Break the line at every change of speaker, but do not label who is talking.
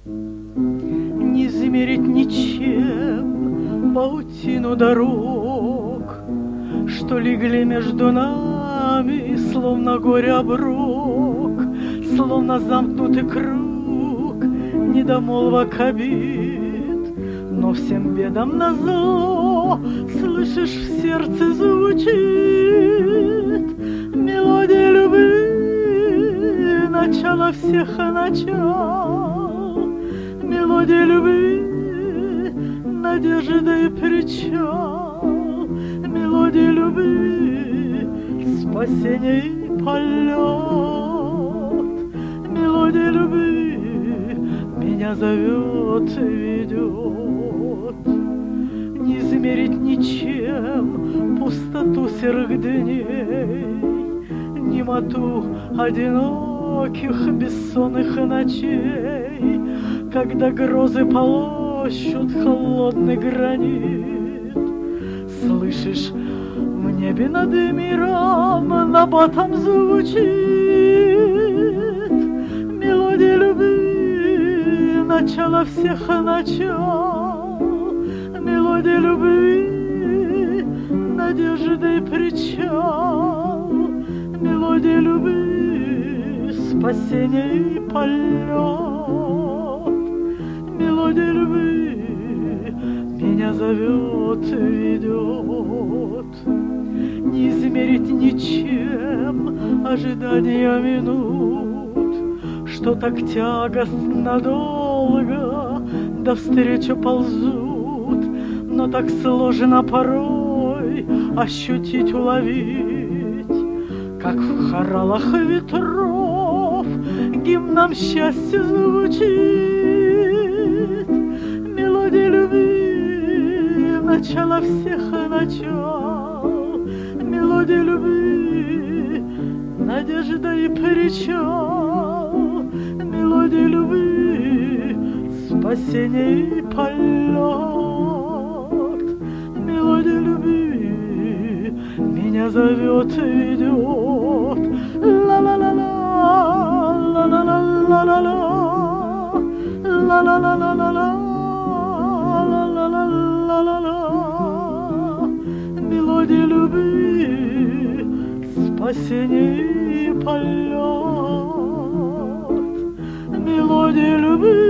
Не измерить ничем паутину дорог, что легли между нами, словно горе оброк, словно замкнутый круг недомолвок обид. Но всем бедам назло, слышишь, в сердце звучит мелодия любви, начало всех начал, мелодия любви, надежда и причал, мелодия любви, спасение и полет, мелодия любви меня зовет и ведет. Не измерить ничем пустоту серых дней, немоту одиноких бессонных ночей, когда грозы полощут холодный гранит. Слышишь, в небе над миром набатом звучит мелодия любви, начало всех начал, мелодия любви, надежда и причал, мелодия любви, спасение и полет, мелодия любви меня зовет и ведет. Не измерить ничем ожидания минут, что так тягостно долго до встречи ползут, но так сложно порой ощутить, уловить, как в хоралах ветров гимном счастья звучит мелодия любви, начало всех начал, мелодия любви, надежда и причал, мелодия любви, спасение и полет, мелодия любви меня зовет и ведет. Ла-ла-ла-ла, ла-ла-ла-ла-ла-ла, ла-ла-ла-ла-ла-ла, ла-ла-ла-ла-ла-ла, мелодия любви, спасение и полет, мелодия любви.